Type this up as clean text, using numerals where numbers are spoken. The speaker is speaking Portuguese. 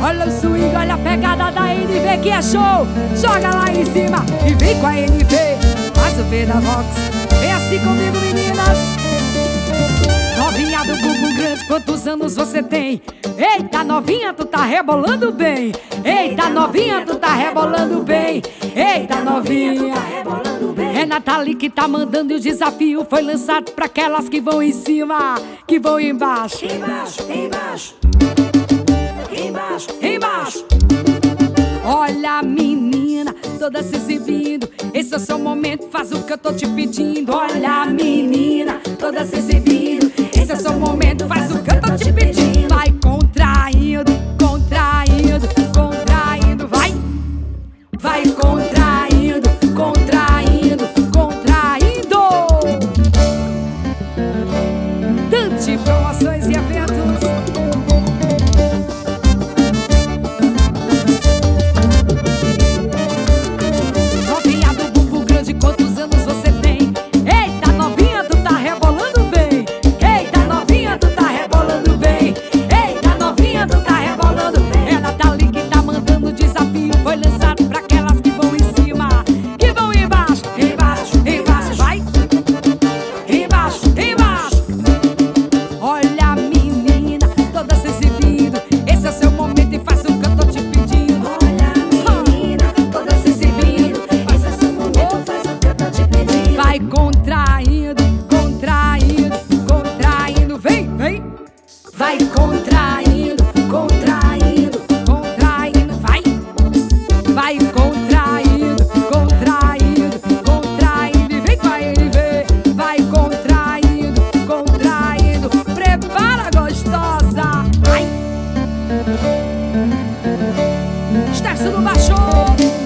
Olha o swing, olha a pegada da NV que é show. Joga lá em cima e vem com a NV. Faz o V da Vox, vem assim comigo, meninas. Novinha do bumbum grande, quantos anos você tem? Eita, novinha, tu tá rebolando bem. Eita, novinha, tu tá rebolando bem. Eita, novinha, é Nathalie que tá mandando e o desafio foi lançado pra aquelas que vão em cima, que vão embaixo. Embaixo, embaixo, embaixo, Embaixo. Olha a menina, toda se exibindo. Esse é o seu momento, faz o que eu tô te pedindo. Olha a menina, toda se exibindo. Esse é o seu momento, faz o que eu tô te pedindo. Vai contraindo, contraindo, contraindo, vai. Vai contraindo, contraindo, contraindo. Dante Promoções e Eventos. Quantos anos você tem? Eita, novinha, tu tá rebolando bem. Eita, novinha, tu tá rebolando bem. Eita, novinha, tu tá rebolando bem. É Nathalie que tá mandando o desafio. Foi lançado pra aquelas que vão em cima, que vão embaixo. Embaixo, embaixo, vai. Embaixo, embaixo. Olha a menina, toda se exibindo. Esse é o seu momento e faz o que eu tô te pedindo. Olha a menina, toda se exibindo. Esse é o seu momento, faz o que eu tô te pedindo. Vai contraindo, contraindo, contraindo, vem, vem. Vai contraindo, contraindo, contraindo, vai. Vai contraindo, contraindo, contraindo, e vem com a NV. Vai contraindo, contraindo, prepara, gostosa. Vai. Stefano baixou.